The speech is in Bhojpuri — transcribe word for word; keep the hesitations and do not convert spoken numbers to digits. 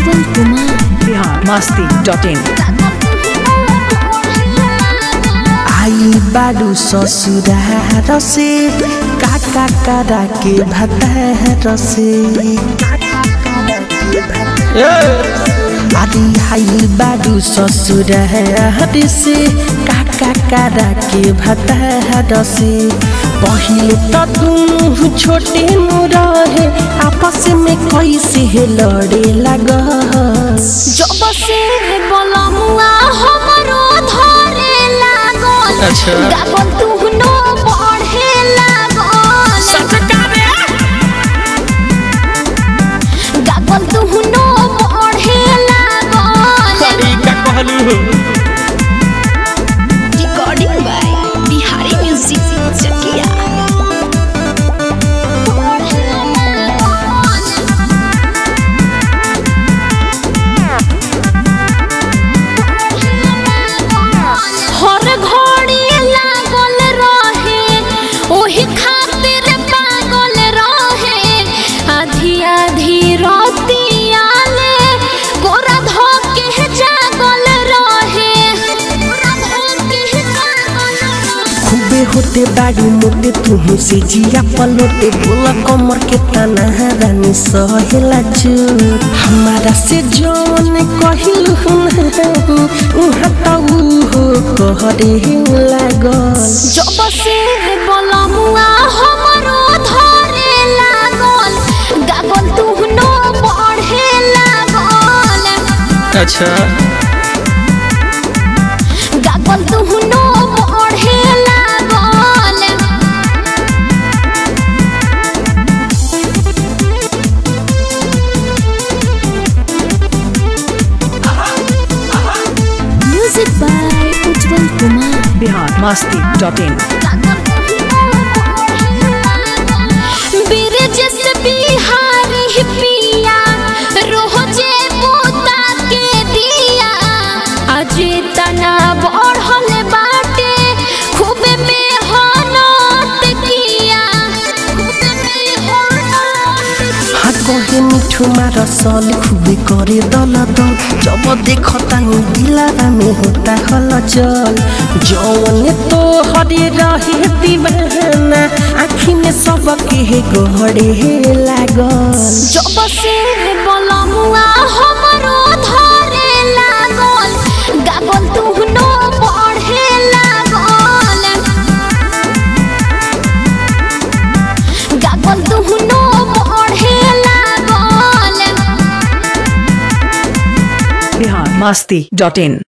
Ujjwal Kumar Bihar Masti dot in. आई बाडू ससुरार से काका कारा के भतार से आदि आई बाडू ससुरार से काका कारा के भतार से पहिले तो दुनू छोटे नु रहे आपस में कैसे लड़े लगा जब से बोलमुआ हमरो धरे लागल अच्छा गागल तुहनो बढ़े लागल सचकारे गागल तुहनो बढ़े लागल ई का कहलू हो recording by Bihari music Chakia हर घड़ी लागल रहे ओही खातिर पागल रहे आधी आधी रातिया ले गोरा धोके जागल रहे गोरा धोके जागल रहे खूबे होते बाडू मोटे तुहू से जिया पलोटे बोला कमर के तना रानी सहेला चूर हमारा से जौन कहिल उहाँ तो हो कहरे लागल जब से बोलमुआ हमरो धरे लागल गागल तुहनो बढ़े लागल अच्छा गागल तुहनो बढ़े लागल music by Ujjwal Kumar Bihar Masti dot in. बिरजस बिहारी पिया रोजे पोता के दिया अजे तना बढ़ल बाटे खूब मेहनत किया खूब मेहनत हाथ कहे मिठू मार सल खूबे करे दल दल जब देखता दिलारा में होता हलचल जौन तो हरे रहे दीवाना आँखी में सब के गहरे लागल जब से बोलमुआ हमरो धरे लागल गागल तुहनो बढ़े लागल गागल तुहनो बढ़े लागल बिहार मस्ती डॉट इन।